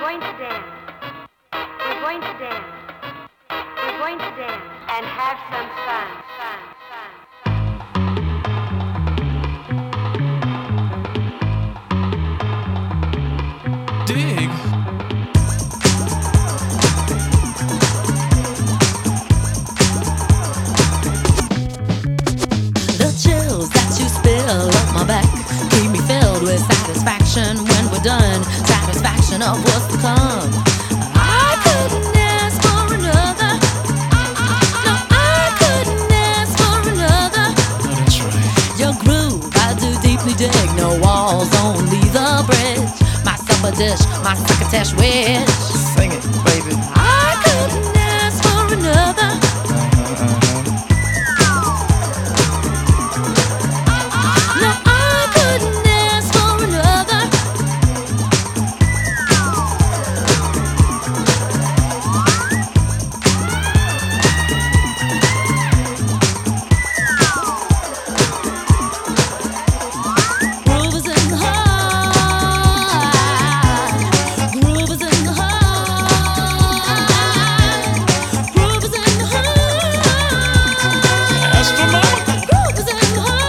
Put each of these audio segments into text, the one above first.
going to dance. We're going to dance. We're going to dance and have some fun. Dig. The chills that you spill up my back keep me filled with satisfaction when we're done. Satisfaction of what's to come. I couldn't ask for another. No, I couldn't ask for another. Oh, that's right. Your groove, I do deeply dig. No walls, only the bridge. My supper dish, my succotash wish. Sing it, baby. I couldn't ask for another. No, I couldn't ask for another. Groove is in the heart. Groove is in the heart. Groove is in the heart. Astronomical. Groove is in the heart.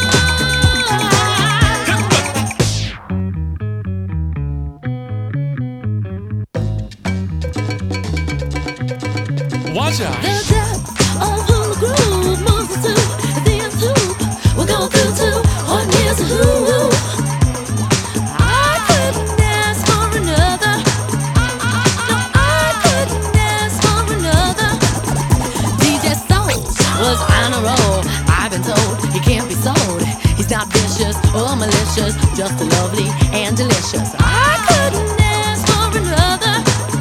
Watch out. The depth of who the groove moves us to the nth hoop. We'll go through to or near to who. I couldn't ask for another. No, I couldn't ask for another. DJ Soul was on a roll. I've been told he can't be sold. He's not vicious or malicious, just lovely and delicious. I couldn't ask for another.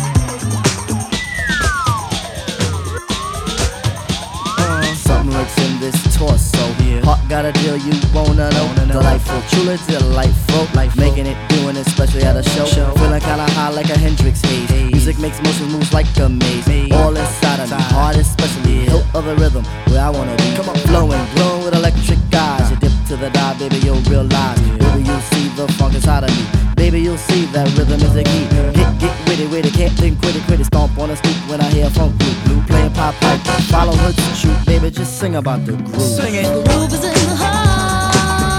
Something lurks in this torso. Heart got a deal you wanna know. Delightful, truly delightful. Making it, doing it, especially at a show. Feeling kinda high like a Hendrix haze. Music makes motion moves like a maze. All inside of me, heart especially. Hilt of the rhythm, where I wanna be. Flowing, glowing with electric eyes. You dip to the dive, baby, you'll realize. Baby, you'll see the funk inside of me. Baby, you'll see that rhythm is the key. Get with it, can't think quit it. Stomp on the stoop when I hear funk blue. Playing pop pipe, follow her to shoot. Baby, just sing about the groove. Sing it. Groove is in the heart.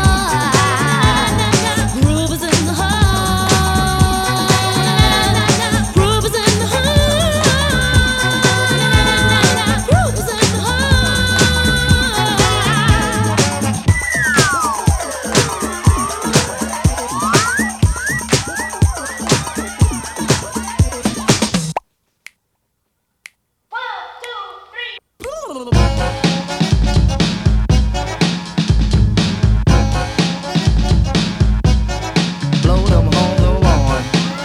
Groove is in the heart. Groove is in the heart. Groove is in the Blow them home the lawn.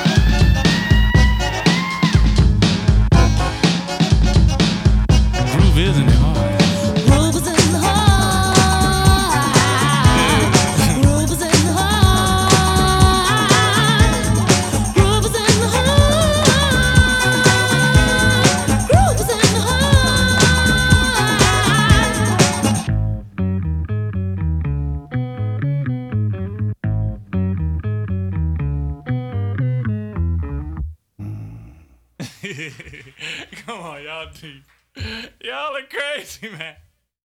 Groove is in the heart. Groove is in the heart. Groove is in the heart. Groove is in the heart. Groove is in the Come on, y'all deep. Y'all are crazy, man.